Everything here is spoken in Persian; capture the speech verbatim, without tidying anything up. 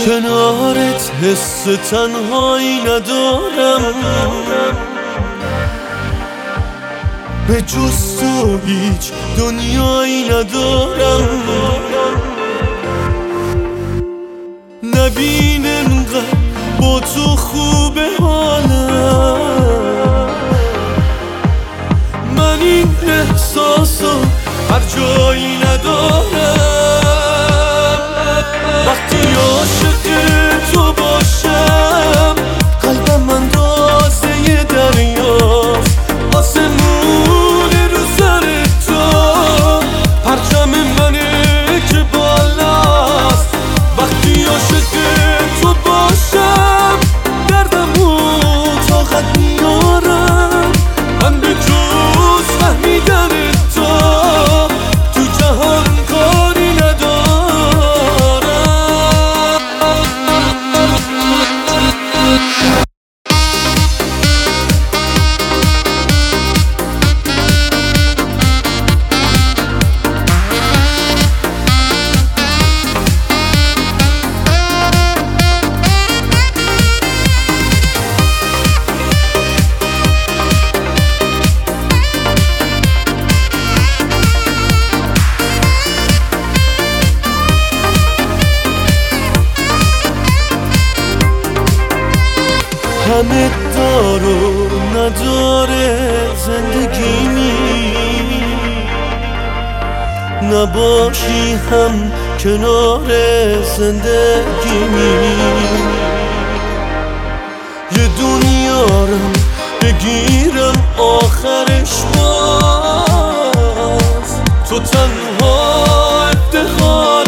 کنارت حس تنهایی ندارم، به جز تو هیچ دنیایی ندارم. نبین انقدر با تو خوبه حالم، من این احساسو هر جایی ندارم. وقتی عاشق تو باشم قلبم اندازه دریاست، آسمون رو سر تو پرچم منه که بالاست. وقتی عاشق تو باشم دردمو طاقت میارم، من به جز فهمیدن تو تو جهان کاری ندارم. همه دار و نداره زندگیمی، نباشی هم کنار زندگیمی. یه دنیارم بگیرم آخرش باز تو تنها افتخار